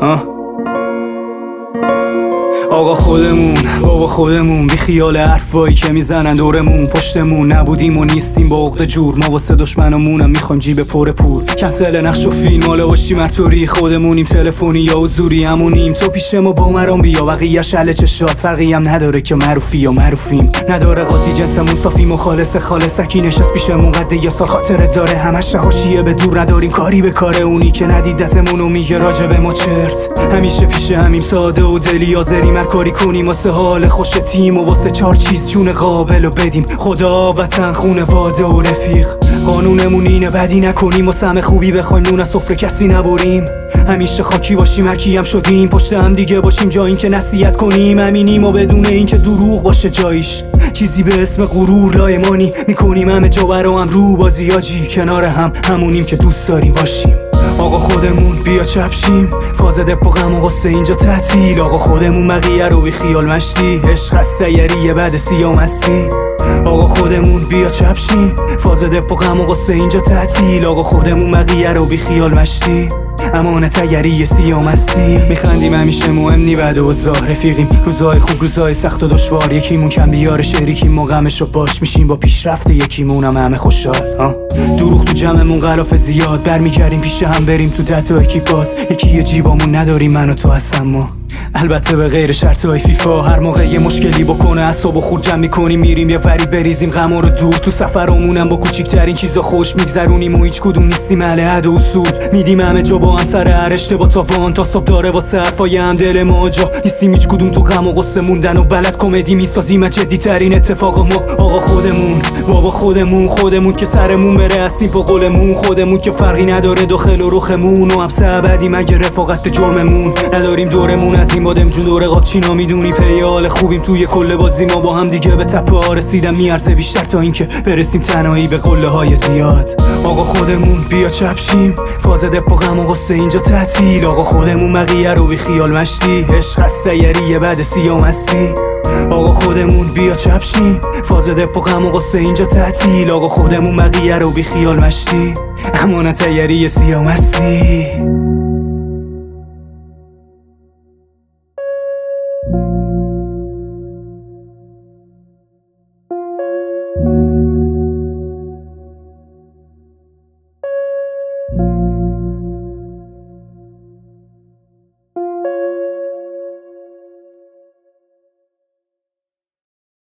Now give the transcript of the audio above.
آقا خودمون، بابا خودمون، بی خیال حرفایی که میزنن دورمون. پشتمون نبودیم و نیستیم با عقد جور، ما واسه دشمنمونم میخوایم جیب پر پور. کنسل نقش و فیلم حالا باشیم مرطوری، خودمونیم تلفنی یا حضوری همونیم. تو پیش ما با مرام بیا، بقیه شله چشات فرقی هم نداره که معروفی یا معروفیم. نداره قاطی جنسمون صافی مخالص خالصکی نشست پیشمون قد یا سال خاطره داره. همش حاشیه به دور نداریم کاری به کار اونی که ندیدتمونو میگه راجع به ما چرت. همیشه پیش همیم ساده و دلی حاضریم هر کاری کنیم واسه حال خوش تیم و واسه 4 چیز جون قابل و بدیم. خدا، وطن، خونواده و رفیق. قانونمون اینه بدی نکنیم و سهم خوبی بخوایم نون از سفره کسی نبریم. همیشه خاکی باشیم هرکی هم شدیم، پشت هم دیگه باشیم جا این که نصیحت کنیم. همینیم و بدون این که دروغ باشه جایش، چیزی به اسم غرور لایمانی میکنیم همه جا برا هم رو بازی آجی. کنار هم همونیم که دوست داریم باشیم. آقا خودمون بیا چپشیم، فاز دپ و غم و غصه اینجا تعطیل. آقا خودمون بقیه رو بی خیال مشتی، عشق از سیریه بعد سیام هستی. آقا خودمون بیا چپشیم، فاز دپ و غم و غصه اینجا تعطیل. آقا خودمون بقیه رو بی خیال مشتی، امانت اگری سیام هستی. میخندیم همیشه مهم نی بعد اوضاع، رفیقیم روزای خوب روزای سخت و دشوار. یکیمون کم بیار شریکیم و غمشو باش میشیم با پیشرفت یکیمون همه خوشحال. دروغ تو جمعمون غلاف زیاد، برمیگردیم پیش هم بریم تو 10 تا اکیپاژ. یکی جیبامون نداریم من و تو هستم ما، البته به غیر شرطای فیفا. هر موقع یه مشکلی بکنه اعصابو خورد جمع میکنیم میریم یه وری بریزیم غما رو دور. تو سفرامونم با کوچیکترین چیزا خوش میگذرونیم و هیچ کدوم نیستیم اهل حد و اصول. میدیم همه جا با هم سر هر اشتباه تاوان تا صبح داره واسه حرفای هم دل ما جا. نیستیم هیچ کدوم تو غم و غصه موندن و بلد کمدی میسازیم جدی ترین اتفاق ما. آقا خودمون، بابا خودمون، خودمون که سرمون بره هستیم با قولمون. خودمون که فرقی نداره داخل و رخمون و حبس ابدی مگه رفاقت جرممون. نداریم دورمون از این بادم جون دور قاچینا میدونی پی حال خوبیم توی کل بازی. ما با هم دیگه به تپه ها رسیدم میارزه بیشتر تا اینکه برسیم تنهایی به قله های زیاد. آقا خودمون بیا چپشیم، فاز دپ و غم و غصه اینجا تعطیل. آقا خودمون بقیه رو بی خیال مشتی، عشق از سیریه بعد سیام هستی. آقا خودمون بیا چپشیم، فاز دپ و غم و غصه اینجا تعطیل. آقا خودمون بقیه رو بی خیال مشتی، امانت اگری سیام هستی.